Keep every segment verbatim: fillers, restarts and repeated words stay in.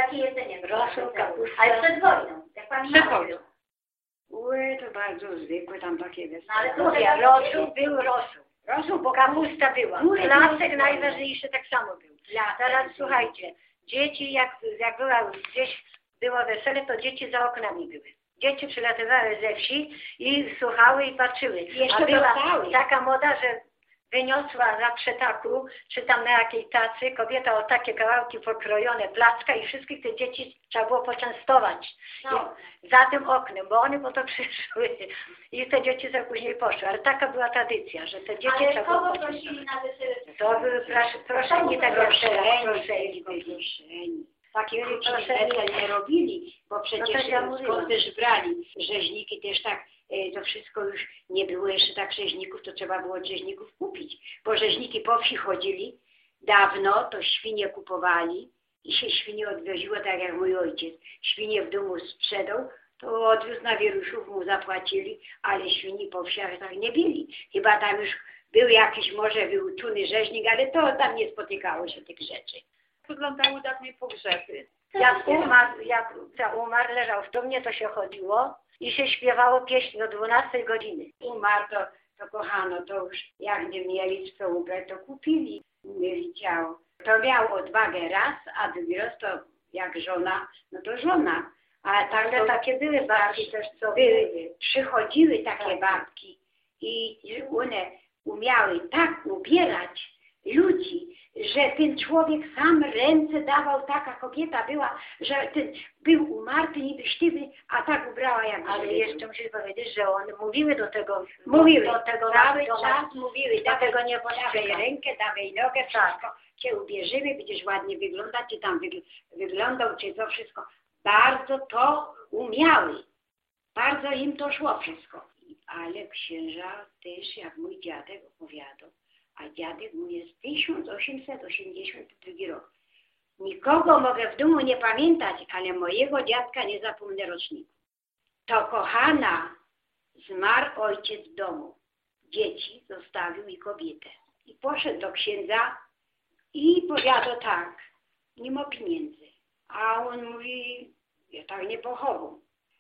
Jakie jedzenie? Rosół, kapusta. Ale przed wojną, jak pani Przed mama wojną. była. Ue, to bardzo zwykłe tam takie No, wesele. ale to Mówię, ja- rosół był rosół. Rosół, bo Kapusta była. Kurek Placek był najważniejszy tak samo był. Teraz słuchajcie, dzieci jak, jak była gdzieś było wesele, to dzieci za oknami były. Dzieci przylatywały ze wsi i słuchały i patrzyły. Jeszcze A była dostały. taka moda, że wyniosła za przetaku, czy tam na jakiej tacy, kobieta o takie kawałki pokrojone placka i wszystkich tych dzieci trzeba było poczęstować. No. I za tym oknem, bo one po to przyszły i te dzieci za później poszły. Ale taka była tradycja, że te dzieci Ale trzeba było kogo poczęstować. prosili na wesele? To były prosz, proszeni tak jak teraz, proszeni. proszeni. Takie wielkie Proszeni. wesel nie robili, bo przecież tak ja mówiłam. skąd też brali. Rzeźniki też tak, e, to wszystko już nie było jeszcze tak rzeźników, to trzeba było od rzeźników kupić. Bo rzeźniki po wsi chodzili, dawno to świnie kupowali i się świnie odwoziło, tak jak mój ojciec. Świnie w domu sprzedał, to odwiózł na wieruszów, mu zapłacili, ale świni po wsiach tak nie byli. Chyba tam już był jakiś może wyuczony rzeźnik, ale to tam nie spotykało się tych rzeczy. Wyglądały dawniej pogrzeby. Jak umarł, jak umarł, leżał w trumnie, to się chodziło i się śpiewało pieśń do dwunastej godziny. Umarł, to, to kochano, to już jak nie mieli w co ubrać, to kupili, mieli ciało. To miał odwagę raz, a drugi raz to jak żona, no to żona. A tak Ale to takie były babki też, co były, były. przychodziły takie Tak. babki i one umiały tak ubierać ludzi, że ten człowiek sam ręce dawał, taka kobieta była, że ten był umarty, niby sztywny, a tak ubrała jak Ale żywy. jeszcze muszę powiedzieć, że one mówiły do tego, Mówiły, do tego cały do czas mówiły, do tego nie dawaj postrzegam. rękę, dawaj nogę, wszystko Tak. cię ubierzemy, będziesz ładnie wyglądać, czy tam wygl wyglądał, czy to wszystko. Bardzo to umiały, bardzo im to szło wszystko. Ale księża też, jak mój dziadek opowiadał, a dziadek mój jest tysiąc osiemset osiemdziesiąty drugi rok. Nikogo mogę w domu nie pamiętać, ale mojego dziadka nie zapomnę roczniku. To kochana zmarł ojciec w domu. Dzieci zostawił i kobietę. I poszedł do księdza i powiadał tak, nie ma pieniędzy. A on mówi, ja tak nie pochowam.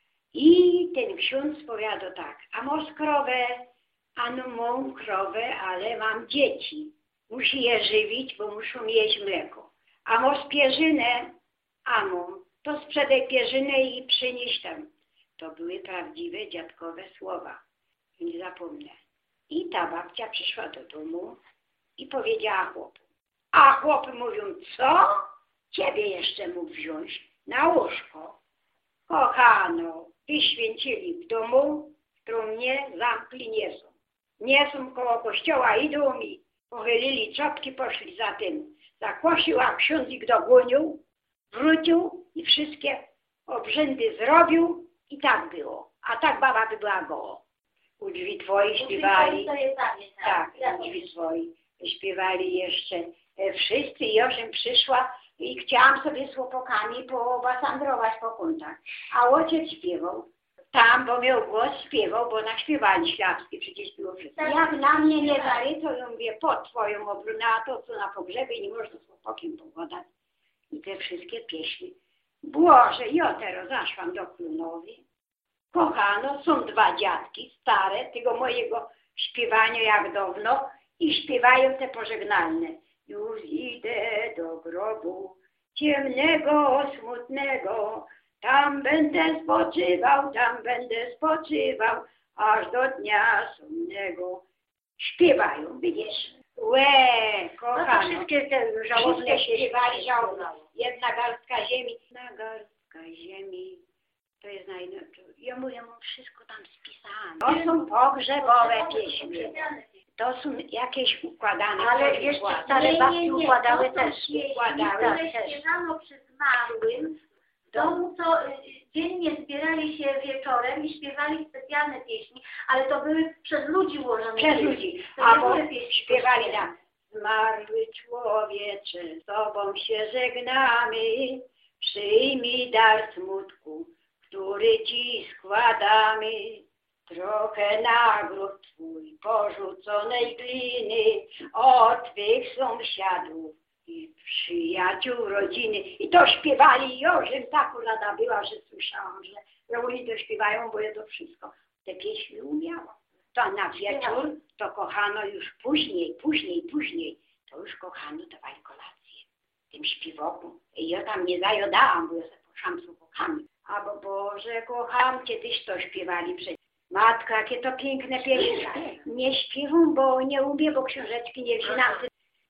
I ten ksiądz powiadał tak, a masz krowę? A no mam krowę, ale mam dzieci. Musi je żywić, bo muszą jeść mleko. A masz pierzynę? A mam. To sprzedaj pierzynę i przynieś tam. To były prawdziwe dziadkowe słowa. Nie zapomnę. I ta babcia przyszła do domu i powiedziała chłopu. A chłopy mówią, co? Ciebie jeszcze mógł wziąć na łóżko. Kochano, wyświęcili w domu, w trumnie zamkli nie są. Nie są koło kościoła, idą mi. Pochylili czapki, poszli za tym. Zakłosił, a ksiądz ich dogonił, wrócił i wszystkie obrzędy zrobił i tak było. A tak baba by była goła. U drzwi twoi śpiewali. To jest za mnie, Tak, Ja u drzwi twoi śpiewali jeszcze e, wszyscy. Jożem przyszła i chciałam sobie z chłopakami powasandrować po kątach. A ojciec śpiewał. Tam, bo miał głos, śpiewał, bo naśpiewali ślawskie, przecież było wszystko. Jak na mnie nie zaryto, ja mówię, pod twoją obronę, a to co na pogrzebie nie można z chłopakiem pogadać. I te wszystkie pieśni. Boże, ja teraz zaszłam do Klunowi. Kochano, są dwa dziadki, stare, tego mojego śpiewania jak dawno i śpiewają te pożegnalne. Już idę do grobu ciemnego, smutnego, tam będę spoczywał, tam będę spoczywał, aż do dnia sumnego. Śpiewają, widzisz? Łe, No to kochano. wszystkie te żałobne Wszystkie się śpiewali żałobne. śpiewało. Jedna garstka ziemi, jedna garstka ziemi. To jest najlepsze. Ja mówię, mam wszystko tam spisane. To są pogrzebowe pieśni. To są jakieś układane. Ale coś jeszcze układane. stare babci układały to są też. pieśni, Układały które też. śpiewano przy zmarłym w domu, co y, dziennie zbierali się wieczorem i śpiewali specjalne pieśni, ale to były przez ludzi ułożone Przez pieśni. ludzi. To nie Albo były pieśni śpiewali kościelne. tam. Zmarły człowiecze, z tobą się żegnamy, przyjmij dar smutku, który ci składamy. Trochę nagród twój porzuconej gliny od twych sąsiadów i przyjaciół, rodziny. I to śpiewali, i ożem tak rada była, że słyszałam, że, że oni to śpiewają, bo ja to wszystko. Te pieśni umiałam. To na wieczór to kochano już później, później, później. To już kochano dawali kolację tym śpiwokom. I ja tam nie zajodałam, bo ja se poszłam z chłopakami. A bo Boże, kocham Cię, Tyś to śpiewali przecież. Matka, jakie to piękne pieśni. Nie śpiewam, bo nie umiem, bo książeczki nie wzięłam.